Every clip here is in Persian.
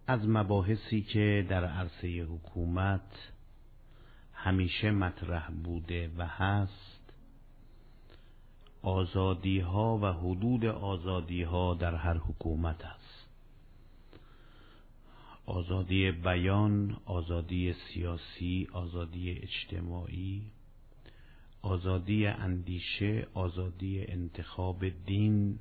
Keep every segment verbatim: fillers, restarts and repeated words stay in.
از مباحثی که در عرصه حکومت همیشه مطرح بوده و هست، آزادی ها و حدود آزادی ها در هر حکومت است. آزادی بیان، آزادی سیاسی، آزادی اجتماعی، آزادی اندیشه، آزادی انتخاب دین،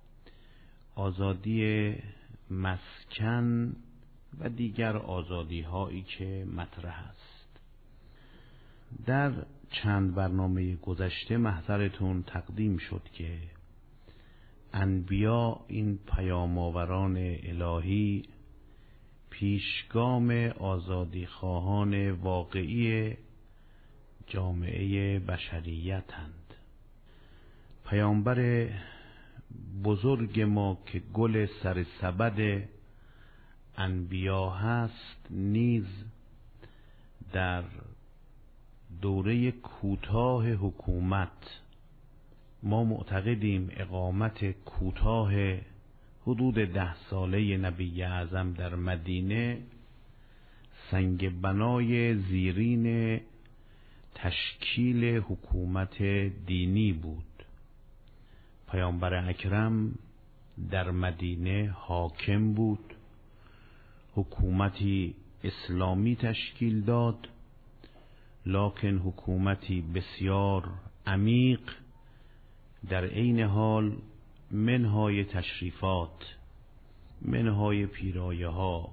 آزادی مسکن و دیگر آزادی هایی که مطرح است. در چند برنامه گذشته محضرتون تقدیم شد که انبیا، این پیام‌آوران الهی، پیشگام آزادی خواهان واقعی جامعه بشریتند. پیامبر بزرگ ما که گل سرسبد انبیا هست نیز در دوره کوتاه حکومت، ما معتقدیم اقامت کوتاه حدود ده ساله نبی اعظم در مدینه سنگ بنای زیرین تشکیل حکومت دینی بود. پیامبر اکرم در مدینه حاکم بود، حکومتی اسلامی تشکیل داد، لکن حکومتی بسیار عمیق، در عین حال منهای تشریفات، منهای پیرایه ها،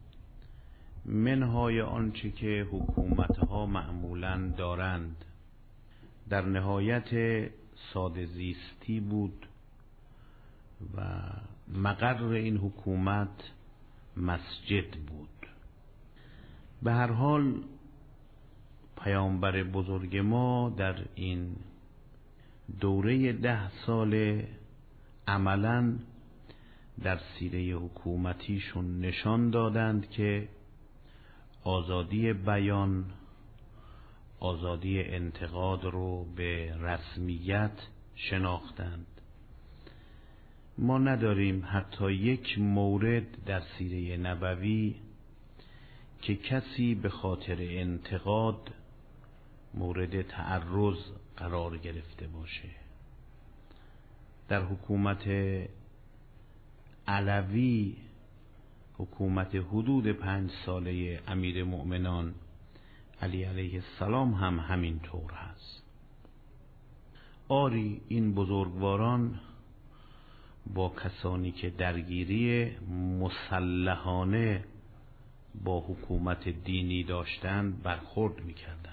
منهای آنچه که حکومتها معمولاً دارند، در نهایت ساده زیستی بود و مقر این حکومت مسجد بود. به هر حال پیامبر بزرگ ما در این دوره ده ساله عملاً در سیره حکومتیشون نشان دادند که آزادی بیان، آزادی انتقاد رو به رسمیت شناختند. ما نداریم حتی یک مورد در سیره نبوی که کسی به خاطر انتقاد مورد تعرض قرار گرفته باشه. در حکومت علوی، حکومت حدود پنج ساله امیر مؤمنان علی علیه السلام هم همین طور هست. آری این بزرگواران با کسانی که درگیری مسلحانه با حکومت دینی داشتند برخورد می‌کردند،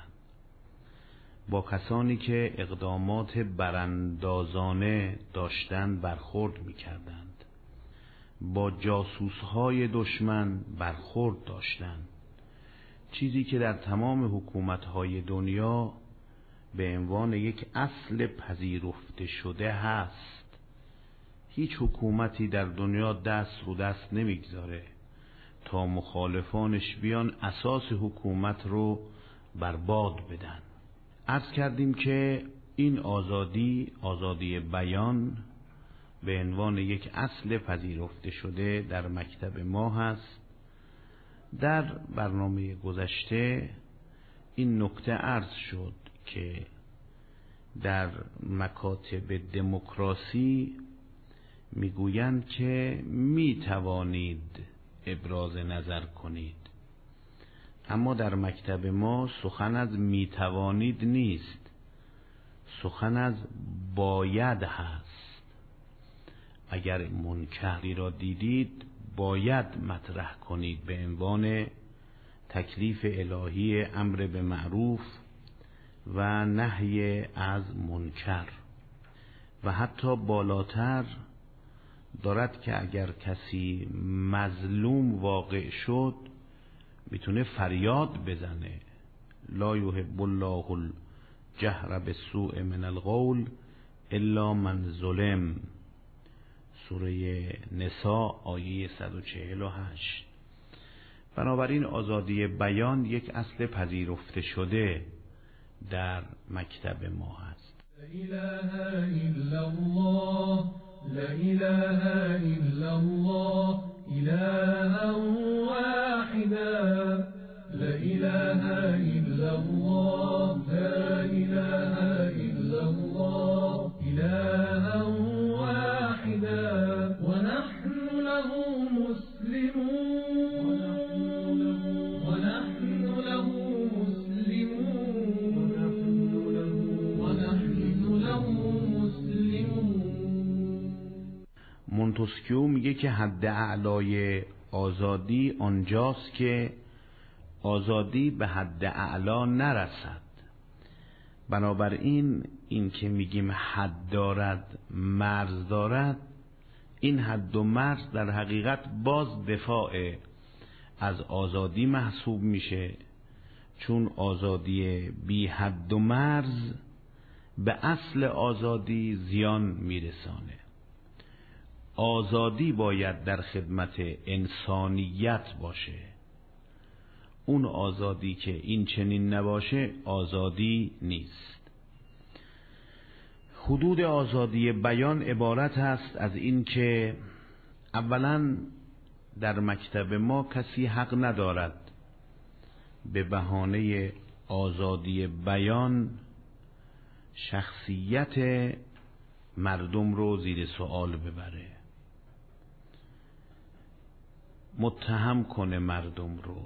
با کسانی که اقدامات براندازانه داشتند برخورد می‌کردند، با جاسوس‌های دشمن برخورد داشتند، چیزی که در تمام حکومت‌های دنیا به عنوان یک اصل پذیرفته شده هست. هیچ حکومتی در دنیا دست رو دست نمیگذاره تا مخالفانش بیان اساس حکومت رو برباد بدن. عرض کردیم که این آزادی، آزادی بیان، به عنوان یک اصل پذیرفته شده در مکتب ما هست. در برنامه گذشته این نکته عرض شد که در مکاتب دموکراسی میگویند که میتوانید ابراز نظر کنید، اما در مکتب ما سخن از میتوانید نیست، سخن از باید هست. اگر منکری را دیدید باید مطرح کنید به عنوان تکلیف الهی امر به معروف و نهی از منکر. و حتی بالاتر دارد که اگر کسی مظلوم واقع شد میتونه فریاد بزنه، لا یحب الله الجهر بالسوء من القول الا من ظلم، سوره نساء آیه صد و چهل و هشت. بنابراین آزادی بیان یک اصل پذیرفته شده در مکتب ما هست. لا اله الا الله، لا اله الا الله، اله مسلمون ونحن له مسلمون ونحن له مسلمون. مونتسکیو میگه که حد اعلای آزادی آنجاست که آزادی به حد اعلا نرسد. بنابراین این که میگیم حد دارد مرز دارد، این حد و مرز در حقیقت باز دفاع از آزادی محسوب میشه، چون آزادی بی حد و مرز به اصل آزادی زیان میرسانه. آزادی باید در خدمت انسانیت باشه. اون آزادی که این چنین نباشه آزادی نیست. حدود آزادی بیان عبارت است از این که اولا در مکتب ما کسی حق ندارد به بهانه آزادی بیان شخصیت مردم رو زیر سوال ببره، متهم کنه مردم رو،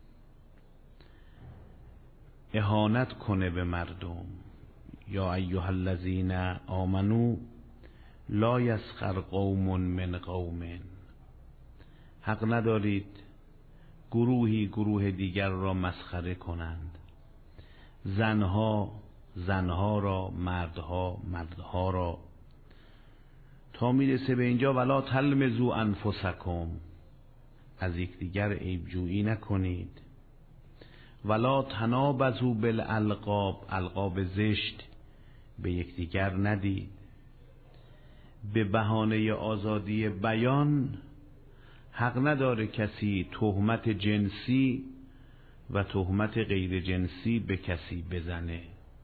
اهانت کنه به مردم. یا ایها الذین آمنو لا یسخر قوم من قوم. حق ندارید گروهی گروه دیگر را مسخره کنند، زنها زنها را، مردها مردها را، تا میرسه به اینجا ولا تلمزوا انفسکم، از یکدیگر عیبجویی نکنید، ولا تنابزوا بالالقاب، القاب زشت به یکدیگر ندید. به بهانه آزادی بیان حق نداره کسی تهمت جنسی و تهمت غیر جنسی به کسی بزنه،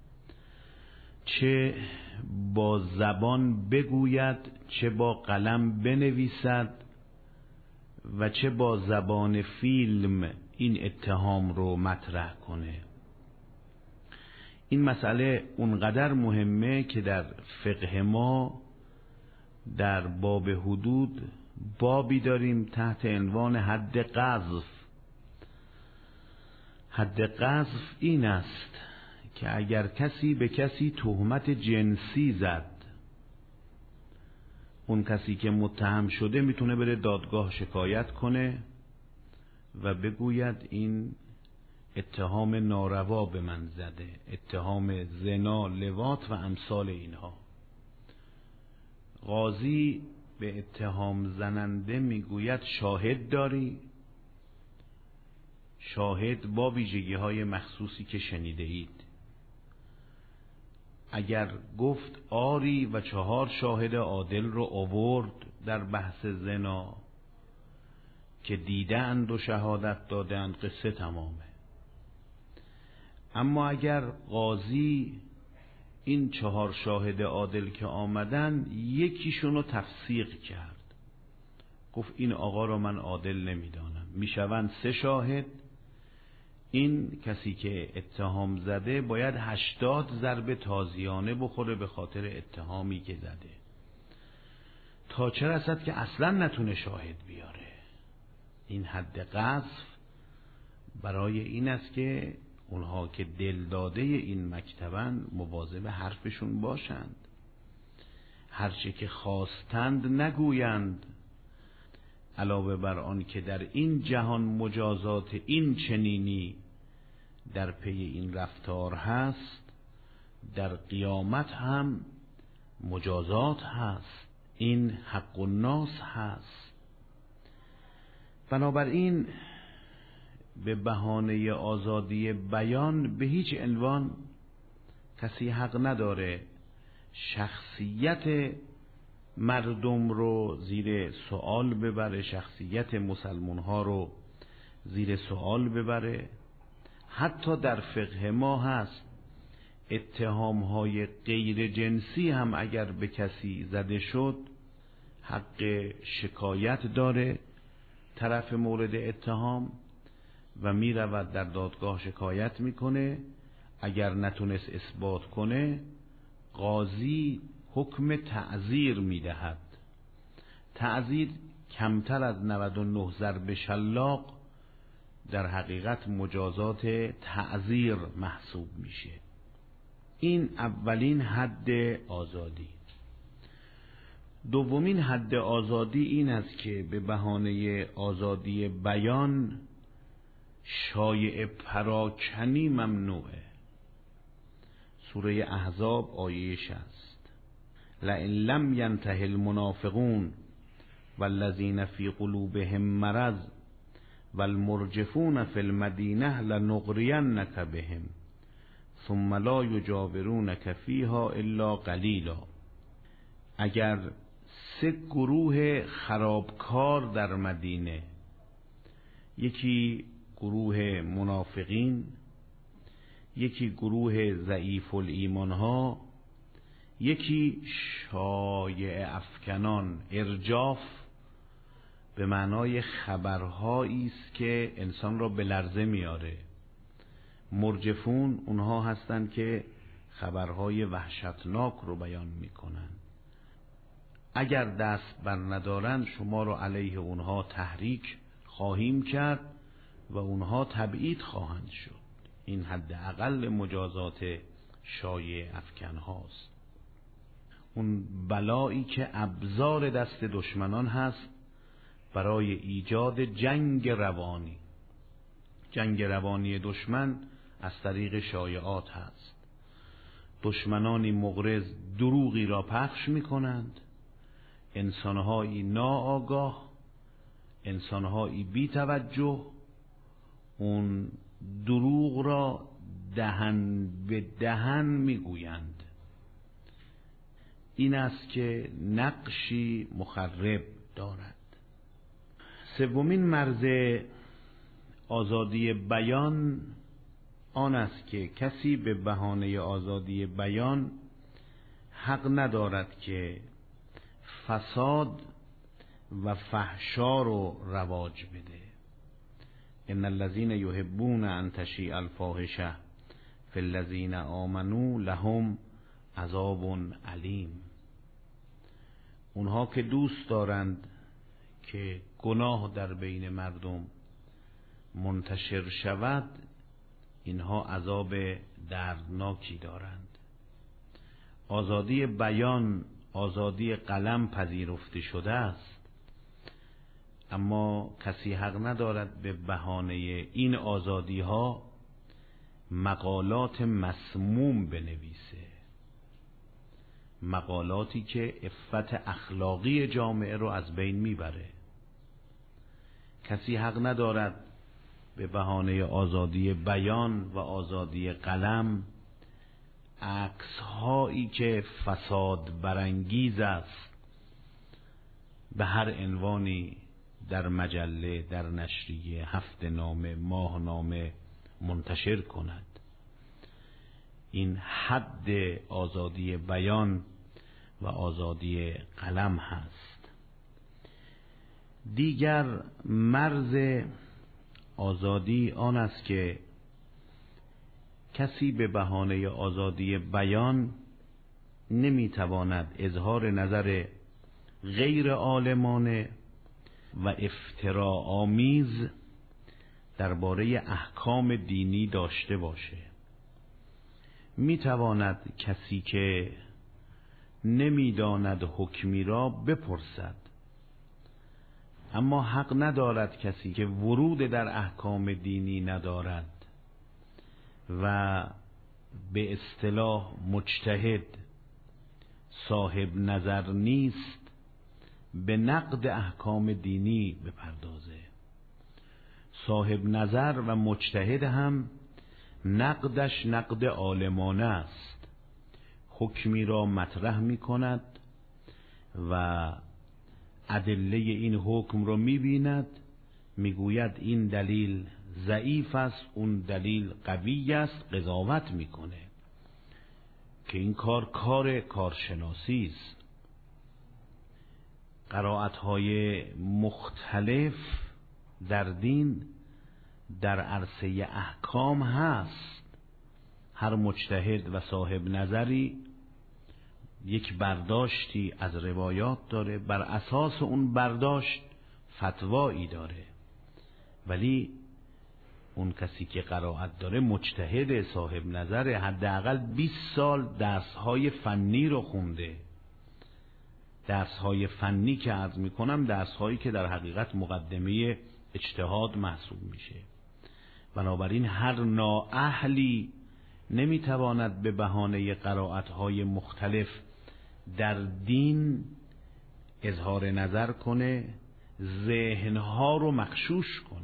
چه با زبان بگوید، چه با قلم بنویسد و چه با زبان فیلم این اتهام رو مطرح کنه. این مسئله اونقدر مهمه که در فقه ما در باب حدود بابی داریم تحت عنوان حد قذف. حد قذف این است که اگر کسی به کسی تهمت جنسی زد، اون کسی که متهم شده میتونه بره دادگاه شکایت کنه و بگوید این اتهام ناروا به من زده، اتهام زنا، لواط و امثال اینها. قاضی به اتهام زننده میگوید شاهد داری؟ شاهد با ویژگی های مخصوصی که شنیده اید. اگر گفت آری و چهار شاهد عادل رو آورد در بحث زنا که دیدند و شهادت دادند، قصه تمامه. اما اگر قاضی این چهار شاهد عادل که آمدن یکیشون رو تفسیق کرد، گفت این آقا رو من عادل نمیدانم، میشوند سه شاهد، این کسی که اتهام زده باید هشتاد ضربه تازیانه بخوره به خاطر اتهامی که زده، تا چه رسد که اصلا نتونه شاهد بیاره. این حد قذف برای این است که اونها که دل داده این مکتبن مواظب حرفشون باشند، هرچه که خواستند نگویند، علاوه بر آن که در این جهان مجازات این چنینی در پی این رفتار هست، در قیامت هم مجازات هست، این حق الناس هست. بنابراین به بهانه آزادی بیان به هیچ عنوان کسی حق نداره شخصیت مردم رو زیر سوال ببره، شخصیت مسلمان ها رو زیر سوال ببره. حتی در فقه ما هست اتهام های غیر جنسی هم اگر به کسی زده شد حق شکایت داره طرف مورد اتهام و می رود در دادگاه شکایت میکنه. اگر نتونست اثبات کنه قاضی حکم تعزیر میدهد. تعزیر کمتر از نود و نه ضرب شلاق در حقیقت مجازات تعزیر محسوب میشه. این اولین حد آزادی. دومین حد آزادی این است که به بهانه آزادی بیان شایعه پراکنی ممنوعه. سوره احزاب آیه شصت: لئن لم ینته المنافقون والذین فی قلوبهم مرض والمرجفون فی المدینه لنغرینک بهم ثم لا یجاورونک فیها الا قلیلا. اگر سه گروه خرابکار در مدینه، یکی گروه منافقین، یکی گروه ضعیف الایمان ها، یکی شایعه افکنان، ارجاف به معنای خبرهایی است که انسان را به لرزه میاره. مرجفون اونها هستند که خبرهای وحشتناک رو بیان میکنن. اگر دست بر ندارند شما رو علیه اونها تحریک خواهیم کرد و اونها تبعید خواهند شد. این حداقل مجازات شایعه افکن هاست. اون بلایی که ابزار دست دشمنان هست برای ایجاد جنگ روانی. جنگ روانی دشمن از طریق شایعات هست. دشمنانی مغرض دروغی را پخش می کنند، انسانهایی ناآگاه، انسانهایی بی توجه اون دروغ را دهن به دهن می گویند. این است که نقشی مخرب دارد. سومین مرز آزادی بیان آن است که کسی به بهانه آزادی بیان حق ندارد که فساد و فحشا رو رواج بده. ان الذين يحبون ان تشیع الفاحشه فی الذین آمنوا لهم عذاب علیم. اونها که دوست دارند که گناه در بین مردم منتشر شود، اینها عذاب دردناکی دارند. آزادی بیان، آزادی قلم پذیرفته شده است، اما کسی حق ندارد به بهانه این آزادی ها مقالات مسموم بنویسه، مقالاتی که عفت اخلاقی جامعه رو از بین میبره. کسی حق ندارد به بهانه آزادی بیان و آزادی قلم عکس هایی که فساد برانگیز است به هر عنوانی در مجله، در نشریه، هفته نامه، ماه نامه منتشر کند. این حد آزادی بیان و آزادی قلم هست. دیگر مرز آزادی آن است که کسی به بهانه آزادی بیان نمیتواند اظهار نظر غیر عالمانه و افتراآمیز درباره احکام دینی داشته باشه. میتواند کسی که نمیداند حکمی را بپرسد، اما حق ندارد کسی که ورود در احکام دینی ندارد و به اصطلاح مجتهد، صاحب نظر نیست، به نقد احکام دینی بپردازه. صاحب نظر و مجتهد هم نقدش نقد عالمانه است. حکمی را مطرح می کند و ادله این حکم را می بیند، می گوید این دلیل ضعیف است، اون دلیل قوی است، قضاوت می کنه که این کار کار کارشناسی است. قرائت‌های مختلف در دین در عرصه احکام هست. هر مجتهد و صاحب نظری یک برداشتی از روایات داره، بر اساس اون برداشت فتوایی داره، ولی اون کسی که قرائت داره مجتهد صاحب نظره، حداقل بیست سال درس‌های فنی رو خونده. درس‌های فنی که عرض می‌کنم درس‌هایی که در حقیقت مقدمه اجتهاد محسوب میشه. بنابراین هر نااهلی نمیتواند به بهانه قرائت‌های مختلف در دین اظهار نظر کنه، ذهنها رو مغشوش کنه.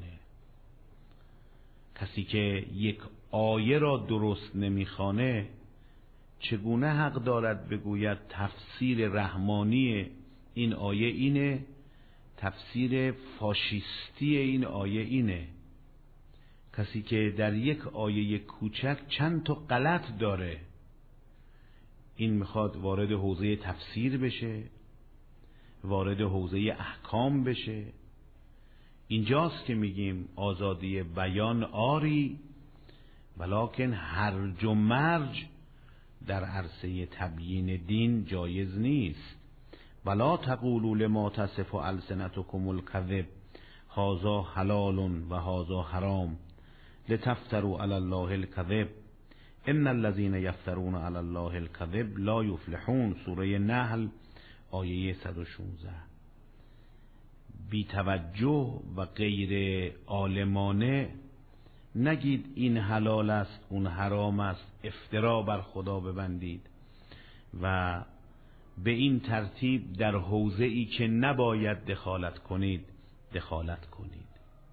کسی که یک آیه را درست نمیخوانه چگونه حق دارد بگوید تفسیر رحمانی این آیه اینه، تفسیر فاشیستی این آیه اینه؟ کسی که در یک آیه کوچک چند تا غلط داره، این میخواد وارد حوزه تفسیر بشه، وارد حوزه احکام بشه. اینجاست که میگیم آزادی بیان آری، ولکن هرج و مرج در عرصه تبیین دین جایز نیست. ولا تقولوا لما تصف السنتکم الکذب هذا حلال و هذا حرام لتفتروا علی الله الکذب ان الذين یفترون علی الله الکذب لا یفلحون. سوره نحل آیه صد و شانزده. بی توجه و غیر عالمانه نگید این حلال است اون حرام است، افترا بر خدا ببندید و به این ترتیب در حوزه ای که نباید دخالت کنید دخالت کنید.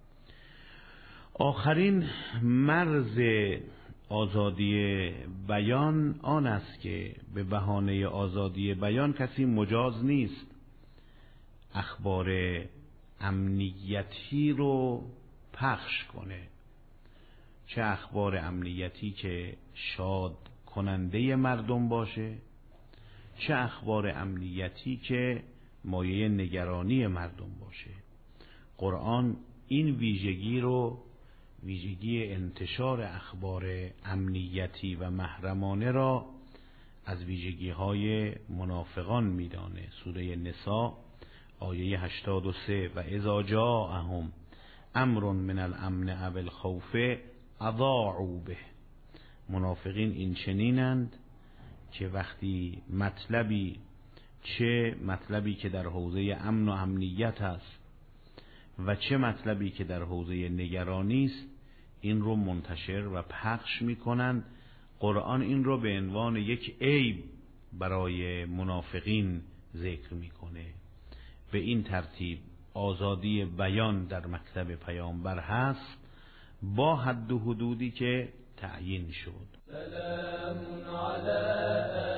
آخرین مرز آزادی بیان آن است که به بهانه آزادی بیان کسی مجاز نیست اخبار امنیتی رو پخش کنه، چه اخبار امنیتی که شاد کننده مردم باشه، چه اخبار امنیتی که مایه نگرانی مردم باشه. قرآن این ویژگی رو، ویژگی انتشار اخبار امنیتی و محرمانه را از ویژگی های منافقان میدانه. سوره نساء آیه هشتاد و سه: و اذا جاءهم امر من الامن او الخوف اضاعوا به. منافقین این چنینند که وقتی مطلبی، چه مطلبی که در حوزه امن و امنیت است و چه مطلبی که در حوزه نگرانی است، این رو منتشر و پخش میکنند. قرآن این رو به عنوان یک عیب برای منافقین ذکر میکنه. به این ترتیب آزادی بیان در مکتب پیامبر هست با حد و حدودی که تعیین شد. سلام علی